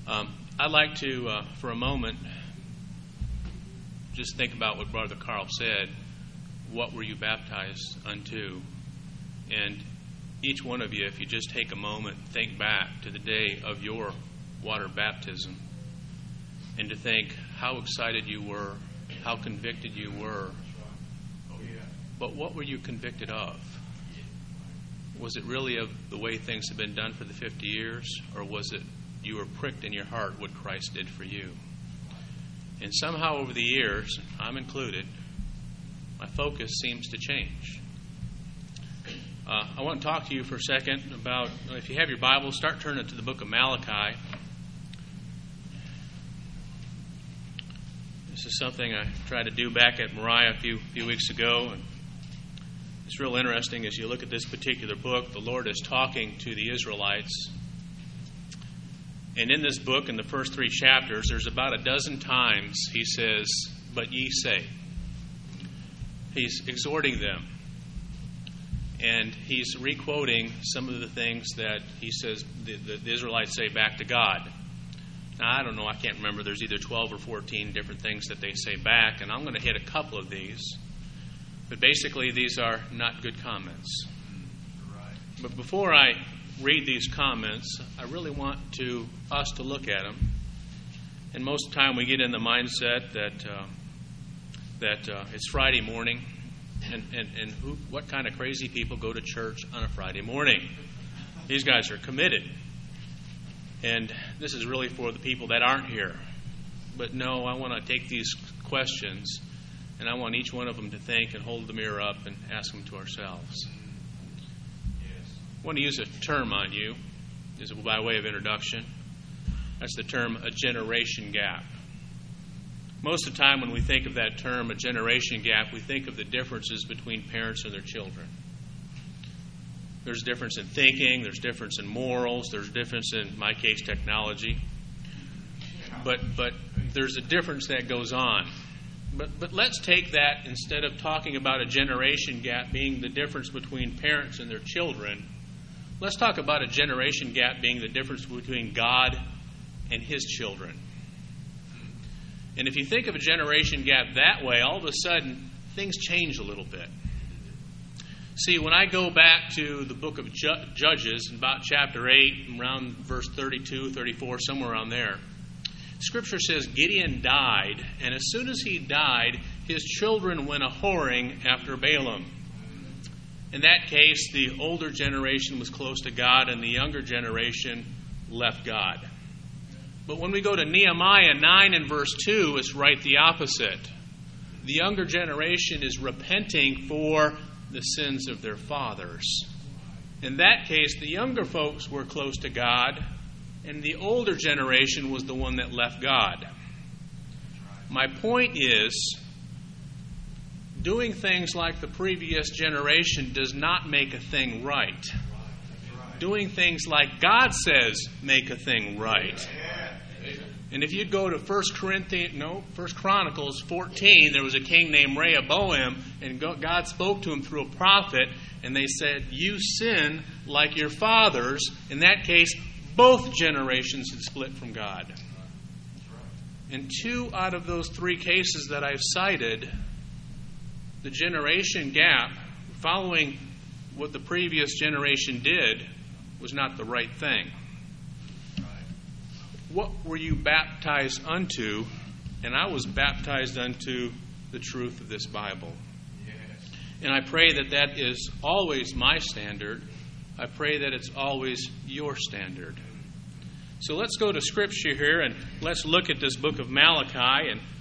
I'd like to, for a moment, just think about what Brother Carl said. What were you baptized unto? And each one of you, if you just take a moment, think back to the day of your water baptism and to think how excited you were, how convicted you were. But what were you convicted of? Was it really of the way things have been done for the 50 years, or was it you were pricked in your heart what Christ did for you? And somehow over the years, I'm included, my focus seems to change. I want to talk to you for a second about, if you have your Bible, start turning to the book of Malachi. This is something I tried to do back at Moriah a few weeks ago, and it's real interesting as you look at this particular book. The Lord is talking to the Israelites. And in this book, in the first 3 chapters, there's about a dozen times he says, "But ye say." He's exhorting them. And he's re-quoting some of the things that he says the Israelites say back to God. Now, I don't know, I can't remember. There's either 12 or 14 different things that they say back, and I'm going to hit a couple of these. But basically, these are not good comments. But before I read these comments, I really want us to look at them. And most of the time we get in the mindset that it's Friday morning, and what kind of crazy people go to church on a Friday morning? These guys are committed. And this is really for the people that aren't here. But no, I want to take these questions, and I want each one of them to think and hold the mirror up and ask them to ourselves. I want to use a term on you, this is by way of introduction. That's the term, a generation gap. Most of the time when we think of that term, a generation gap, we think of the differences between parents and their children. There's a difference in thinking, there's difference in morals, there's a difference in my case, technology. But there's a difference that goes on. But let's take that, instead of talking about a generation gap being the difference between parents and their children, let's talk about a generation gap being the difference between God and His children. And if you think of a generation gap that way, all of a sudden, things change a little bit. See, when I go back to the book of Judges, about chapter 8, around verse 32, 34, somewhere around there, Scripture says Gideon died, and as soon as he died, his children went a-whoring after Balaam. In that case, the older generation was close to God, and the younger generation left God. But when we go to Nehemiah 9 and verse 2, it's right the opposite. The younger generation is repenting for the sins of their fathers. In that case, the younger folks were close to God, and the older generation was the one that left God. My point is, doing things like the previous generation does not make a thing right. Doing things like God says make a thing right. And if you'd go to 1 Chronicles 14, there was a king named Rehoboam, and God spoke to him through a prophet, and they said, "You sin like your fathers." In that case, both generations had split from God. In 2 out of those 3 cases that I've cited, the generation gap, following what the previous generation did, was not the right thing. What were you baptized unto? And I was baptized unto the truth of this Bible. Yes. And I pray that that is always my standard. I pray that it's always your standard. So let's go to Scripture here, and let's look at this book of Malachi. And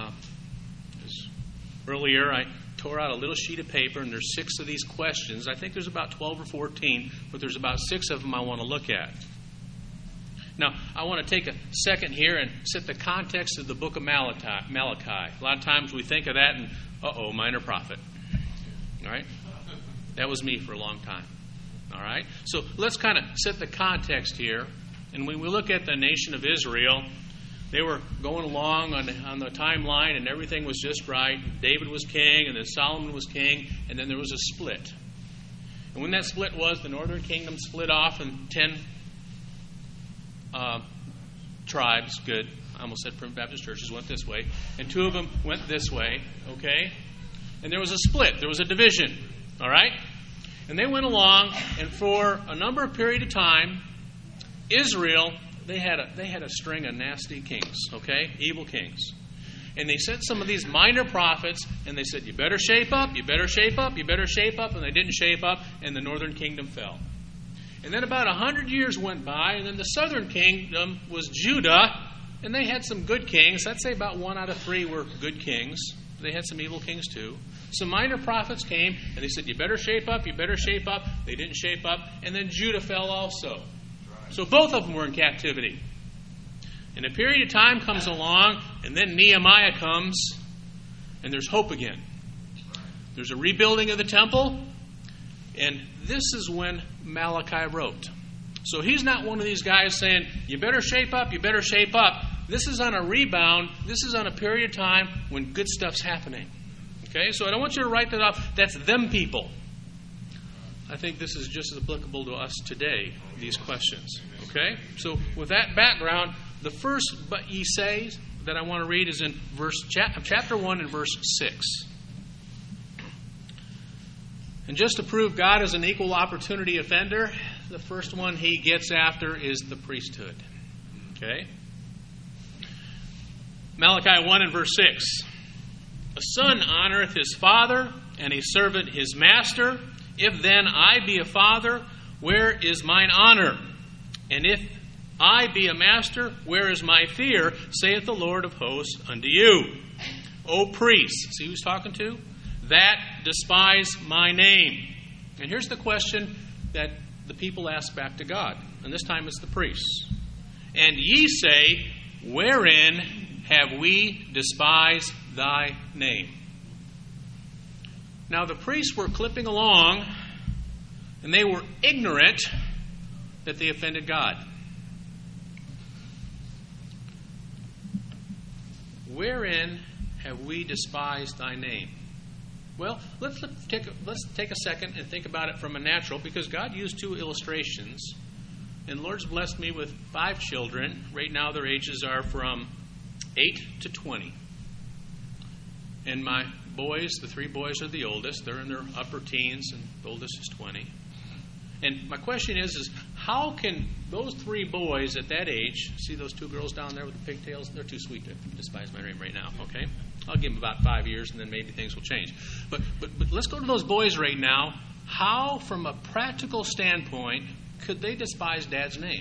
earlier I tore out a little sheet of paper, and there's 6 of these questions. I think there's about 12 or 14, but there's about 6 of them I want to look at. Now, I want to take a second here and set the context of the book of Malachi. A lot of times we think of that and, minor prophet. All right? That was me for a long time. All right? So let's kind of set the context here. And when we look at the nation of Israel, they were going along on the timeline, and everything was just right. David was king, and then Solomon was king, and then there was a split. And when that split was, the northern kingdom split off in 10 tribes, good, I almost said Primitive Baptist churches, went this way, and 2 of them went this way, okay? And there was a split. There was a division, all right? And they went along, and for a number of period of time, Israel, they had a string of nasty kings, okay? Evil kings. And they sent some of these minor prophets, and they said, you better shape up, you better shape up, you better shape up. And they didn't shape up, and the northern kingdom fell. And then about 100 years went by, and then the southern kingdom was Judah, and they had some good kings. I'd say about 1 out of 3 were good kings. They had some evil kings too. Some minor prophets came, and they said, you better shape up, you better shape up. They didn't shape up, and then Judah fell also. So both of them were in captivity. And a period of time comes along, and then Nehemiah comes, and there's hope again. There's a rebuilding of the temple, and this is when Malachi wrote. So he's not one of these guys saying, you better shape up, you better shape up. This is on a rebound. This is on a period of time when good stuff's happening. Okay, so I don't want you to write that off. That's them people. I think this is just as applicable to us today, these questions. Okay, so with that background, the first "but ye say" that I want to read is in chapter 1 and verse 6. And just to prove God is an equal opportunity offender, the first one he gets after is the priesthood. Okay? Malachi 1 and verse 6. A son honoreth his father, and a servant his master. If then I be a father, where is mine honor? And if I be a master, where is my fear, saith the Lord of hosts unto you. O priests, see who's talking to? That despise my name. And here's the question that the people ask back to God. And this time it's the priests. And ye say, wherein have we despised thy name? Now the priests were clipping along, and they were ignorant that they offended God. Wherein have we despised thy name? Well, let's take a second and think about it from a natural, because God used 2 illustrations. And the Lord's blessed me with 5 children. Right now their ages are from 8 to 20. And my boys, the 3 boys are the oldest. They're in their upper teens, and the oldest is 20. And my question is how can those 3 boys at that age, see those 2 girls down there with the pigtails? They're too sweet to despise my name right now, okay? I'll give them about 5 years, and then maybe things will change. But let's go to those boys right now. How, from a practical standpoint, could they despise Dad's name?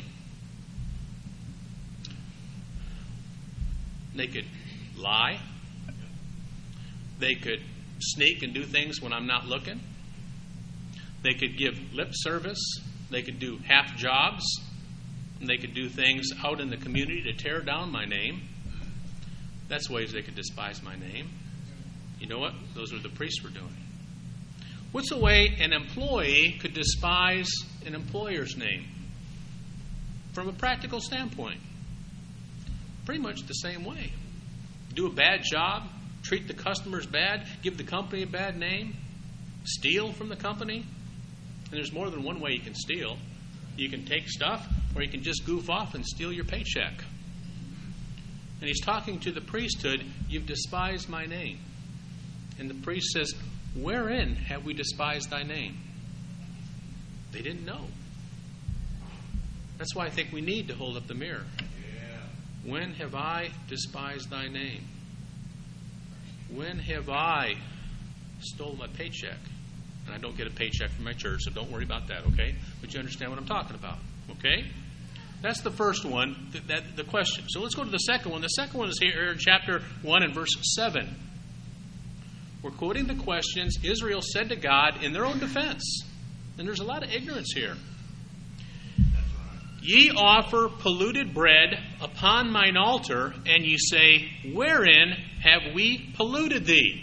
They could lie. They could sneak and do things when I'm not looking. They could give lip service. They could do half jobs. And they could do things out in the community to tear down my name. That's ways they could despise my name. You know what? Those are the priests were doing. What's a way an employee could despise an employer's name? From a practical standpoint. Pretty much the same way. Do a bad job. Treat the customers bad. Give the company a bad name. Steal from the company. And there's more than one way you can steal. You can take stuff, or you can just goof off and steal your paycheck. And he's talking to the priesthood, you've despised my name. And the priest says, wherein have we despised thy name? They didn't know. That's why I think we need to hold up the mirror. Yeah. When have I despised thy name? When have I stole my paycheck? And I don't get a paycheck from my church, so don't worry about that, okay? But you understand what I'm talking about, okay? That's the first one, the question. So let's go to the second one. The second one is here in chapter 1 and verse 7. We're quoting the questions Israel said to God in their own defense. And there's a lot of ignorance here. Ye offer polluted bread upon mine altar, and ye say, wherein have we polluted thee?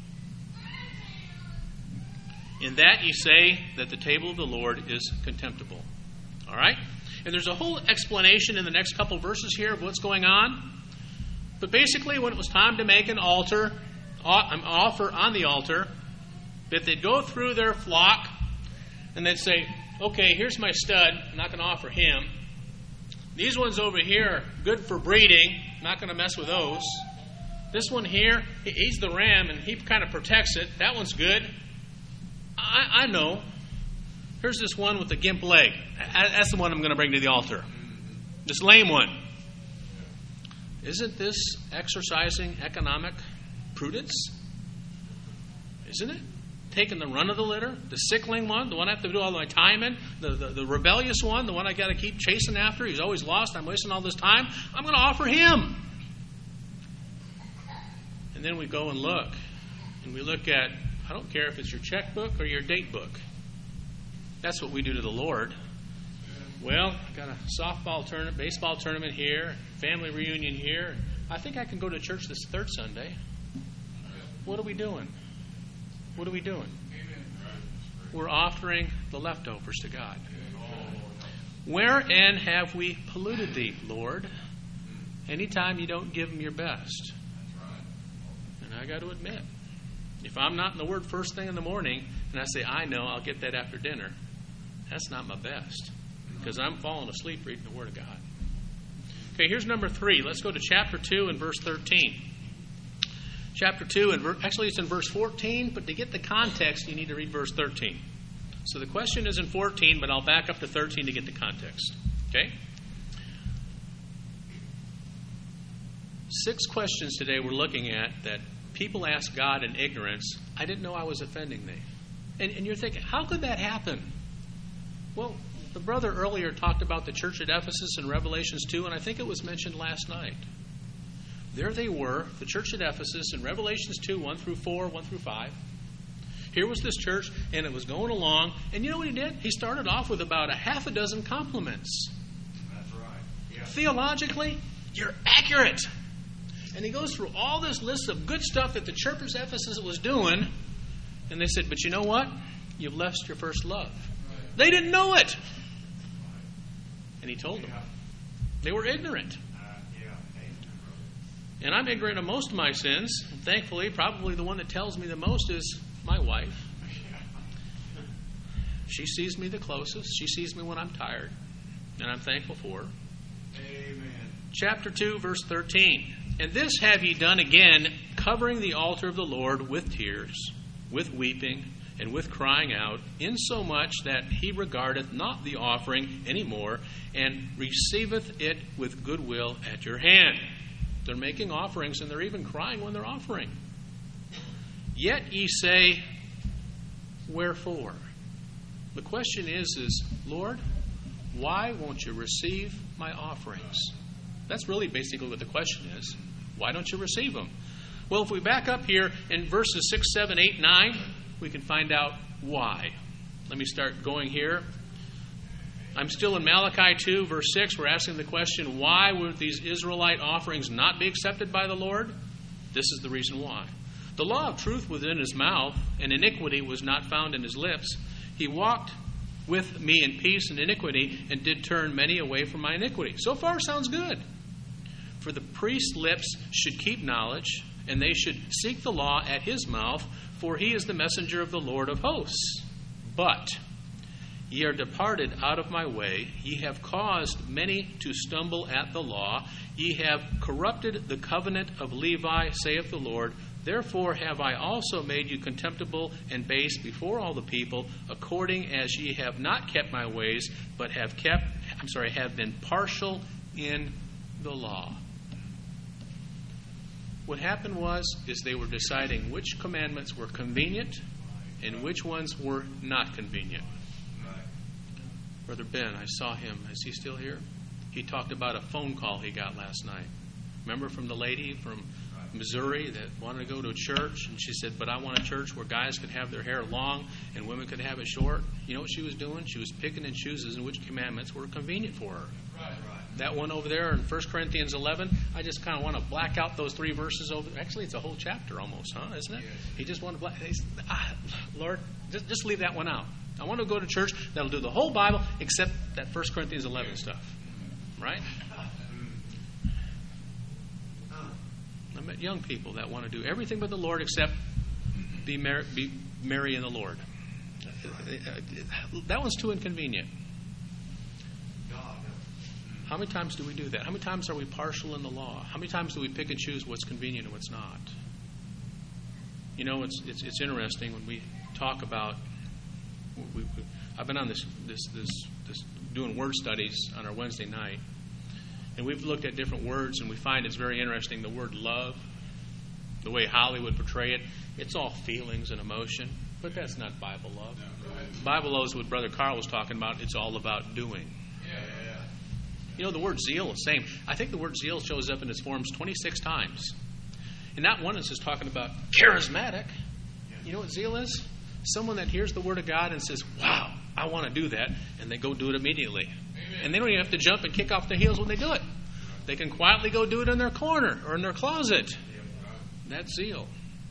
In that ye say that the table of the Lord is contemptible. All right? And there's a whole explanation in the next couple verses here of what's going on. But basically, when it was time to make an offer on the altar, that they'd go through their flock and they'd say, okay, here's my stud. I'm not going to offer him. These ones over here are good for breeding. Not going to mess with those. This one here, he's the ram, and he kind of protects it. That one's good. I know. Here's this one with the gimp leg. That's the one I'm going to bring to the altar. This lame one. Isn't this exercising economic prudence? Isn't it? Taking the run of the litter, the sickling one, the one I have to do all my time in, the rebellious one, the one I got to keep chasing after. He's always lost. I'm wasting all this time. I'm going to offer him. And then we go and look. And we look at, I don't care if it's your checkbook or your date book. That's what we do to the Lord. Well, I've got a softball tournament, baseball tournament here, family reunion here. I think I can go to church this third Sunday. What are we doing? What are we doing? We're offering the leftovers to God. Wherein have we polluted thee, Lord? Anytime you don't give him your best. And I got to admit, if I'm not in the Word first thing in the morning, and I say, I know, I'll get that after dinner, that's not my best. Because I'm falling asleep reading the Word of God. Okay, here's number 3. Let's go to chapter 2 and verse 13. Chapter 2, and actually it's in verse 14, but to get the context, you need to read verse 13. So the question is in 14, but I'll back up to 13 to get the context. Okay? 6 questions today we're looking at that people ask God in ignorance. I didn't know I was offending thee. And you're thinking, how could that happen? Well, the brother earlier talked about the church at Ephesus in Revelations 2, and I think it was mentioned last night. There they were, the church at Ephesus in Revelations 2, 1 through 4, 1 through 5. Here was this church, and it was going along. And you know what he did? He started off with about a half a dozen compliments. That's right. Yeah. Theologically, you're accurate. And he goes through all this list of good stuff that the church at Ephesus was doing. And they said, but you know what? You've left your first love. Right. They didn't know it. And he told them. They were ignorant. And I'm ignorant of most of my sins. And thankfully, probably the one that tells me the most is my wife. She sees me the closest. She sees me when I'm tired. And I'm thankful for her. Amen. Chapter 2, verse 13. And this have ye done again, covering the altar of the Lord with tears, with weeping, and with crying out, insomuch that he regardeth not the offering any more, and receiveth it with goodwill at your hand. They're making offerings, and they're even crying when they're offering. Yet ye say, wherefore? The question is, Lord, why won't you receive my offerings? That's really basically what the question is. Why don't you receive them? Well, if we back up here in verses 6, 7, 8, 9, we can find out why. Let me start going here. I'm still in Malachi 2, verse 6. We're asking the question, why would these Israelite offerings not be accepted by the Lord? This is the reason why. The law of truth was in his mouth, and iniquity was not found in his lips. He walked with me in peace and iniquity, and did turn many away from my iniquity. So far, sounds good. For the priest's lips should keep knowledge, and they should seek the law at his mouth, for he is the messenger of the Lord of hosts. But ye are departed out of my way. Ye have caused many to stumble at the law. Ye have corrupted the covenant of Levi, saith the Lord. Therefore have I also made you contemptible and base before all the people, according as ye have not kept my ways, but have been partial in the law. What happened is they were deciding which commandments were convenient and which ones were not convenient. Brother Ben, I saw him. Is he still here? He talked about a phone call he got last night. Remember from the lady from Missouri that wanted to go to a church, and she said, but I want a church where guys could have their hair long and women could have it short. You know what she was doing? She was picking and choosing which commandments were convenient for her. Right. That one over there in 1 Corinthians 11, I just kind of want to black out those 3 verses over. Actually, it's a whole chapter almost, isn't it? Yes. He just wanted to black. Lord, just leave that one out. I want to go to church that'll do the whole Bible except that 1 Corinthians 11 stuff. Right? I met young people that want to do everything but the Lord except be merry in the Lord. That one's too inconvenient. How many times do we do that? How many times are we partial in the law? How many times do we pick and choose what's convenient and what's not? You know, it's interesting when we talk about. I've been on this doing word studies on our Wednesday night, and we've looked at different words, and we find it's very interesting. The word love, the way Hollywood portray it, it's all feelings and emotion, but that's not Bible love. Bible love is what Brother Carl was talking about. It's all about doing. You know, the word zeal is the same. I think the word zeal shows up in its forms 26 times. And not one is just talking about charismatic. You know what zeal is? Someone that hears the Word of God and says, wow, I want to do that, and they go do it immediately. Amen. And they don't even have to jump and kick off their heels when they do it. They can quietly go do it in their corner or in their closet. That's zeal.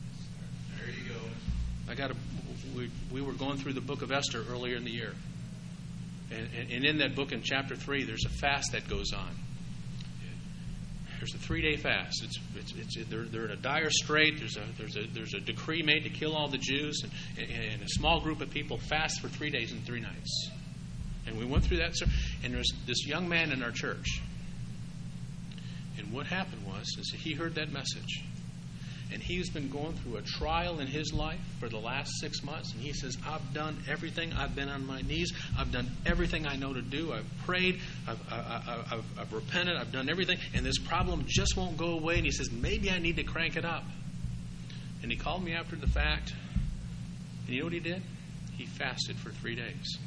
There you go. We were going through the book of Esther earlier in the year. And in that book, in chapter 3, there's a fast that goes on. There's a 3-day fast. They're in a dire strait. There's a decree made to kill all the Jews, and a small group of people fast for 3 days and 3 nights. And we went through that, and there's this young man in our church. And what happened is he heard that message, and he's been going through a trial in his life for the last 6 months. And he says, I've done everything. I've been on my knees. I've done everything I know to do. I've prayed. I've repented. I've done everything. And this problem just won't go away. And he says, maybe I need to crank it up. And he called me after the fact. And you know what he did? He fasted for 3 days.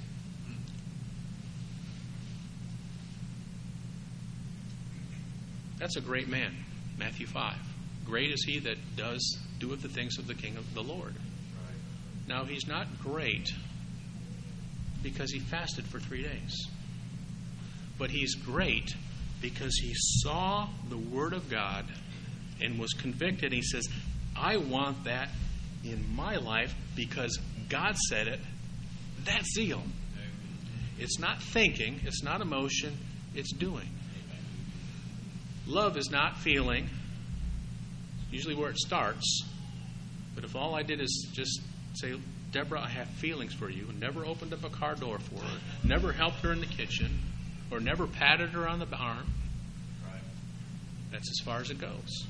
That's a great man. Matthew 5. Great is he that doeth the things of the King of the Lord. Right. Now, he's not great because he fasted for 3 days. But he's great because he saw the Word of God and was convicted. He says, I want that in my life because God said it. That's zeal. It's not thinking. It's not emotion. It's doing. Love is not feeling. Usually where it starts. But if all I did is just say, Deborah, I have feelings for you, and never opened up a car door for her, never helped her in the kitchen, or never patted her on the arm, that's as far as it goes.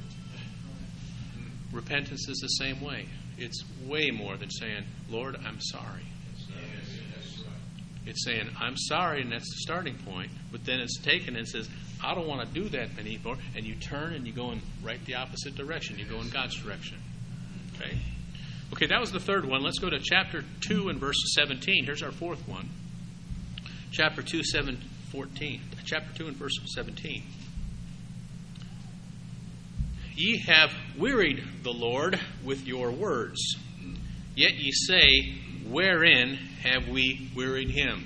Repentance is the same way. It's way more than saying, Lord, I'm sorry. It's saying, I'm sorry, and that's the starting point. But then it's taken and says, I don't want to do that anymore. And you turn and you go in right the opposite direction. You go in God's direction. Okay, that was the third one. Let's go to chapter 2 and verse 17. Here's our fourth one. Chapter 2, 14. Chapter 2 and verse 17. Ye have wearied the Lord with your words. Yet ye say, wherein have we wearied him?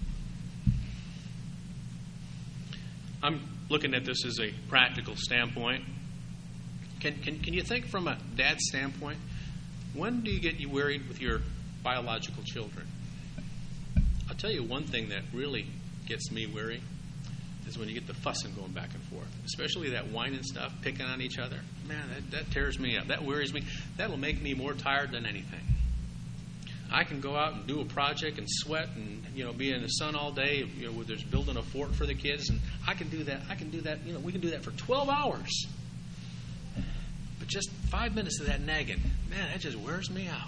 I'm looking at this as a practical standpoint. Can you think from a dad's standpoint? When do you get wearied with your biological children? I'll tell you one thing that really gets me weary is when you get the fussing going back and forth. Especially that whining stuff, picking on each other. Man, that tears me up. That wearies me. That'll make me more tired than anything. I can go out and do a project and sweat and be in the sun all day. Where there's building a fort for the kids, and I can do that. We can do that for 12 hours. But just 5 minutes of that nagging, man, that just wears me out.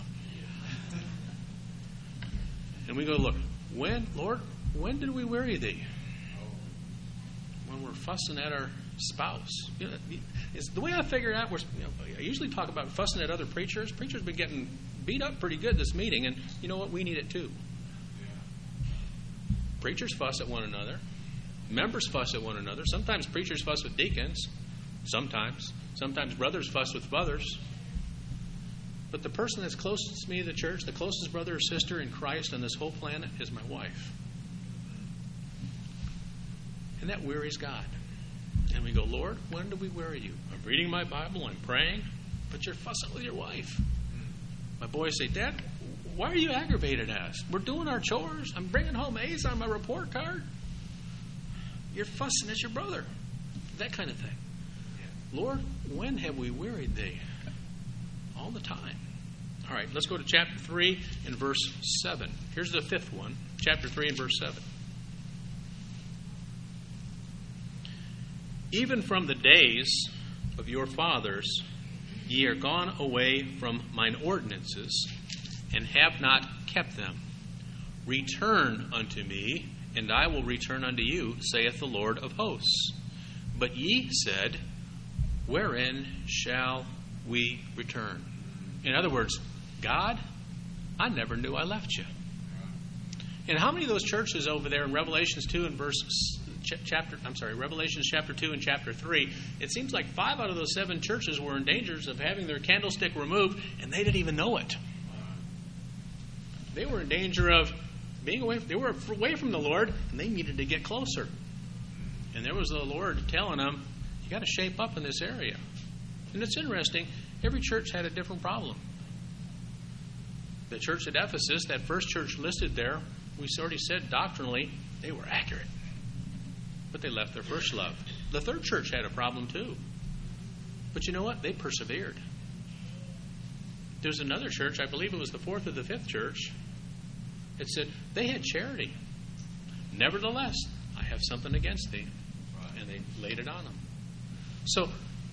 And we go, look, Lord, when did we weary thee? When we're fussing at our spouse. It's the way I figure it out. I usually talk about fussing at other preachers. Preachers been getting beat up pretty good this meeting, and you know what? We need it too. Preachers fuss at one another. Members fuss at one another. Sometimes preachers fuss with deacons. Sometimes brothers fuss with brothers. But the person that's closest to me in the church, the closest brother or sister in Christ on this whole planet, is my wife. And that wearies God. And we go, Lord, when do we weary you? I'm reading my Bible, I'm praying, but you're fussing with your wife. My boys say, Dad, why are you aggravated at us? We're doing our chores. I'm bringing home A's on my report card. You're fussing at your brother. That kind of thing. Lord, when have we wearied thee? All the time. All right, let's go to chapter 3 and verse 7. Here's the fifth one. Chapter 3 and verse 7. Even from the days of your fathers, ye are gone away from mine ordinances, and have not kept them. Return unto me, and I will return unto you, saith the Lord of hosts. But ye said, wherein shall we return? In other words, God, I never knew I left you. And how many of those churches over there in Revelations 2 and Revelations chapter 2 and chapter 3, it seems like 5 out of those 7 churches were in danger of having their candlestick removed, and they didn't even know it. They were in danger of being away. They were away from the Lord, and they needed to get closer. And there was the Lord telling them, you got to shape up in this area. And it's interesting, every church had a different problem. The church at Ephesus, that first church listed there, we already said doctrinally, they were accurate. But they left their first love. The third church had a problem too. But you know what? They persevered. There's another church, I believe it was the 4th or the 5th church, it said they had charity. Nevertheless, I have something against thee. And they laid it on them. So,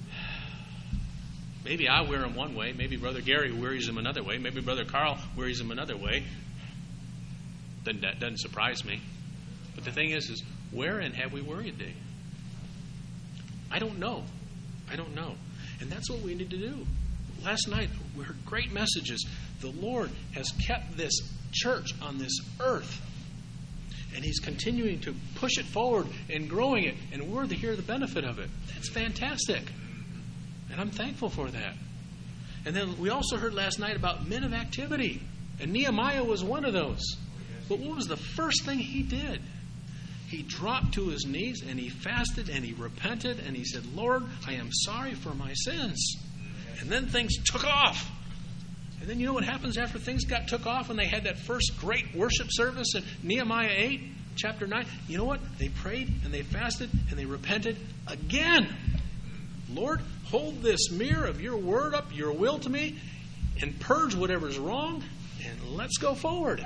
maybe I wear them one way. Maybe Brother Gary wears them another way. Maybe Brother Carl wears them another way. Then that doesn't surprise me. But the thing is wherein have we worried thee? I don't know. And that's what we need to do. Last night, we heard great messages. The Lord has kept this church on this earth. And He's continuing to push it forward and growing it. And we're to hear the benefit of it. That's fantastic. And I'm thankful for that. And then we also heard last night about men of activity. And Nehemiah was one of those. But what was the first thing he did? He dropped to his knees and he fasted and he repented and he said, Lord, I am sorry for my sins. And then things took off. And then you know what happens after things got took off and they had that first great worship service in Nehemiah 8, chapter 9? You know what? They prayed and they fasted and they repented again. Lord, hold this mirror of your word up, your will to me, and purge whatever's wrong, and let's go forward.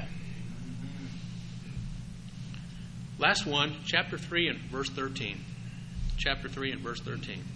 Last one, chapter 3 and verse 13. Chapter 3 and verse 13.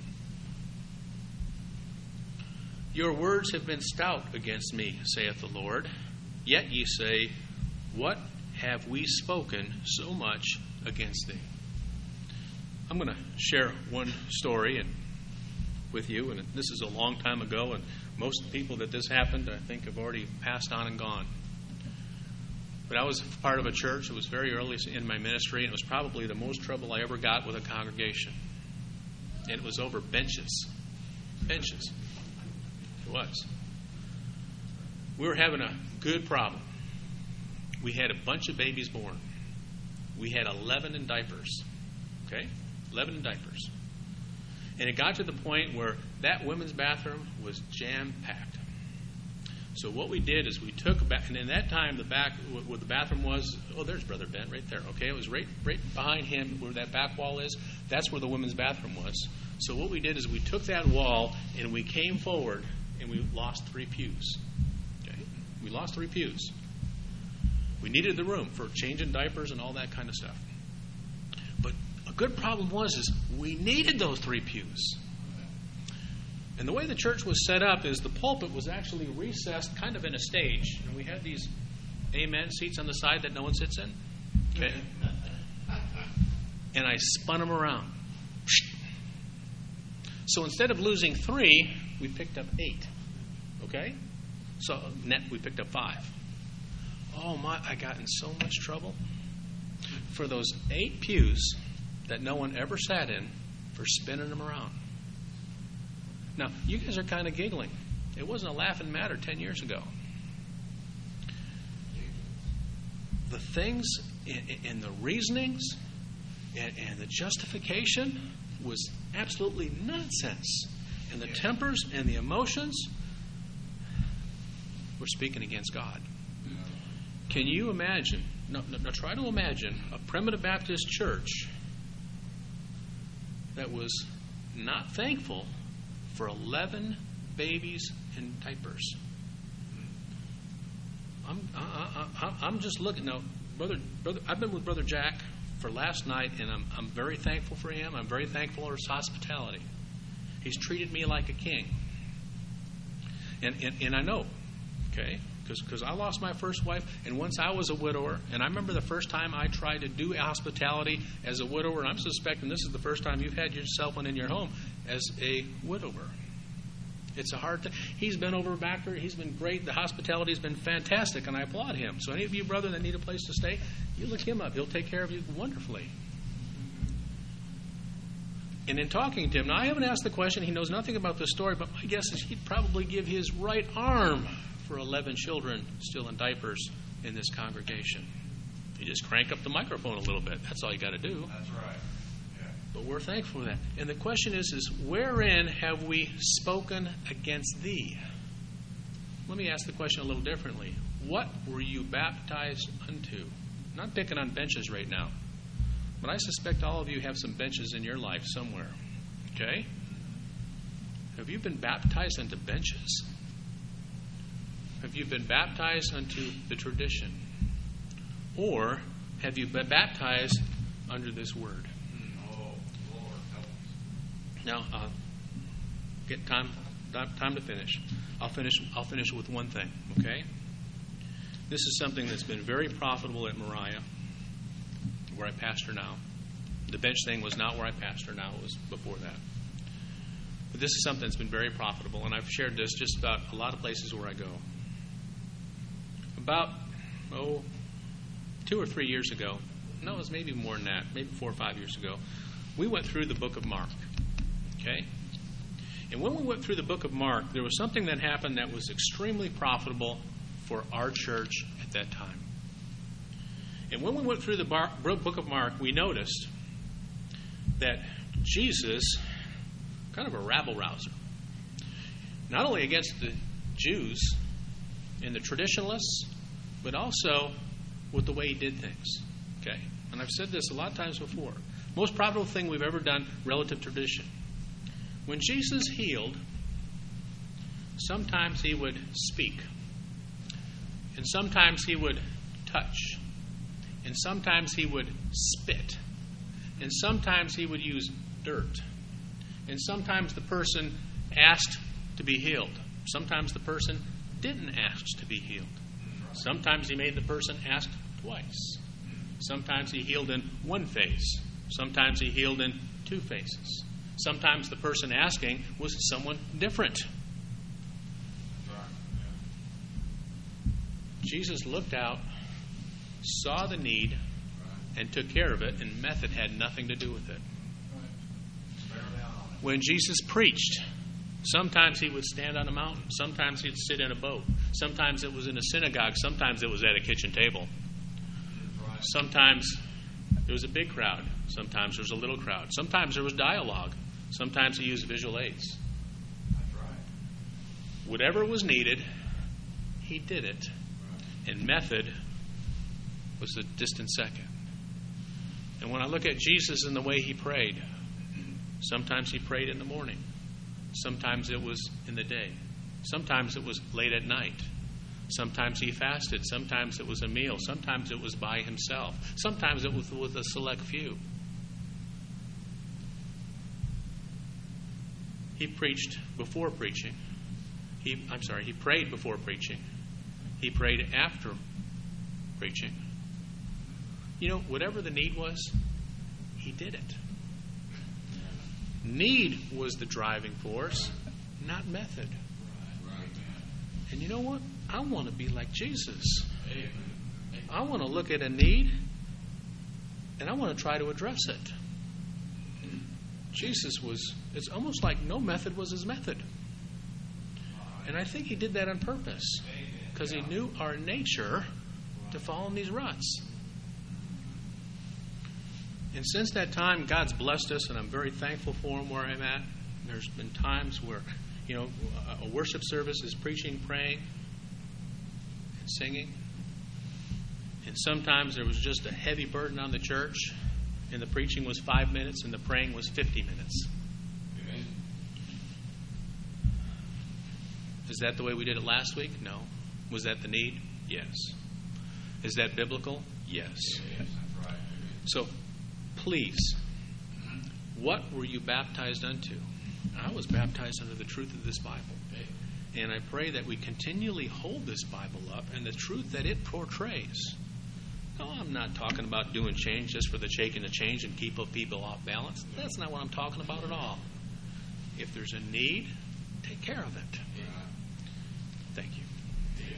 Your words have been stout against me, saith the Lord. Yet ye say, what have we spoken so much against thee? I'm going to share one story with you, and this is a long time ago, and most people that this happened, I think, have already passed on and gone. But I was part of a church. It was very early in my ministry, and it was probably the most trouble I ever got with a congregation. And it was over benches. Benches. It was. We were having a good problem. We had a bunch of babies born. We had 11 in diapers. Okay? 11 in diapers. And it got to the point where that women's bathroom was jam-packed. So what we did is we took back, and in that time, the back, where the bathroom was, oh, there's Brother Ben right there, okay? It was right behind him where that back wall is. That's where the women's bathroom was. So what we did is we took that wall, and we came forward, and we lost 3 pews. Okay? We lost 3 pews. We needed the room for changing diapers and all that kind of stuff. But a good problem was we needed those 3 pews. And the way the church was set up is the pulpit was actually recessed kind of in a stage. And we had these amen seats on the side that no one sits in. Okay? And I spun them around. So instead of losing 3, we picked up 8. Okay? So net we picked up 5. Oh my, I got in so much trouble for those 8 pews that no one ever sat in for spinning them around. Now, you guys are kind of giggling. It wasn't a laughing matter 10 years ago. The things and the reasonings and the justification was absolutely nonsense. And the tempers and the emotions were speaking against God. Can you imagine? No, try to imagine a primitive Baptist church that was not thankful for 11 babies in diapers. I'm just looking now, brother. I've been with Brother Jack for last night, and I'm very thankful for him. I'm very thankful for his hospitality. He's treated me like a king. And I know, okay, because I lost my first wife, and once I was a widower, and I remember the first time I tried to do hospitality as a widower, and I'm suspecting this is the first time you've had yourself one in your home as a widower. It's a hard thing. He's been over back there. He's been great. The hospitality has been fantastic, and I applaud him. So any of you, brother, that need a place to stay, you look him up. He'll take care of you wonderfully. And in talking to him, now I haven't asked the question. He knows nothing about the story, but my guess is he'd probably give his right arm for 11 children still in diapers in this congregation. You just crank up the microphone a little bit. That's all you got to do. That's right. But we're thankful for that. And the question is wherein have we spoken against thee? Let me ask the question a little differently. What were you baptized unto? I'm not picking on benches right now. But I suspect all of you have some benches in your life somewhere. Okay? Have you been baptized unto benches? Have you been baptized unto the tradition? Or have you been baptized under this word? Now, get time to finish. I'll finish with one thing, okay? This is something that's been very profitable at Moriah, where I pastor now. The bench thing was not where I pastor now. It was before that. But this is something that's been very profitable, and I've shared this just about a lot of places where I go. About, 2 or 3 years ago, no, it was maybe more than that, maybe 4 or 5 years ago, we went through the book of Mark. Okay? And when we went through the book of Mark, there was something that happened that was extremely profitable for our church at that time. And when we went through the book of Mark, we noticed that Jesus, kind of a rabble-rouser, not only against the Jews and the traditionalists, but also with the way he did things. Okay? And I've said this a lot of times before. Most profitable thing we've ever done relative to tradition. When Jesus healed, sometimes he would speak. And sometimes he would touch. And sometimes he would spit. And sometimes he would use dirt. And sometimes the person asked to be healed. Sometimes the person didn't ask to be healed. Sometimes he made the person ask twice. Sometimes he healed in one phase. Sometimes he healed in 2 phases. Sometimes the person asking was someone different. Jesus looked out, saw the need, and took care of it, and method had nothing to do with it. When Jesus preached, sometimes he would stand on a mountain. Sometimes he'd sit in a boat. Sometimes it was in a synagogue. Sometimes it was at a kitchen table. Sometimes there was a big crowd. Sometimes there was a little crowd. Sometimes there was dialogue. Sometimes he used visual aids. That's right. Whatever was needed, he did it. And method was a distant second. And when I look at Jesus and the way he prayed, sometimes he prayed in the morning. Sometimes it was in the day. Sometimes it was late at night. Sometimes he fasted. Sometimes it was a meal. Sometimes it was by himself. Sometimes it was with a select few. He preached before preaching. He prayed before preaching. He prayed after preaching. You know, whatever the need was, he did it. Need was the driving force, not method. And you know what? I want to be like Jesus. I want to look at a need, and I want to try to address it. Jesus was, it's almost like no method was his method. And I think he did that on purpose, because he knew our nature to fall in these ruts. And since that time, God's blessed us, and I'm very thankful for him where I'm at. There's been times where, you know, a worship service is preaching, praying, and singing. And sometimes there was just a heavy burden on the church, and the preaching was 5 minutes, and the praying was 50 minutes. Amen. Is that the way we did it last week? No. Was that the need? Yes. Is that biblical? Yes. Yes, that's right. So please, what were you baptized unto? I was baptized under the truth of this Bible. And I pray that we continually hold this Bible up and the truth that it portrays. No, I'm not talking about doing change just for the sake of change and keep people off balance. That's not what I'm talking about at all. If there's a need, take care of it. Thank you.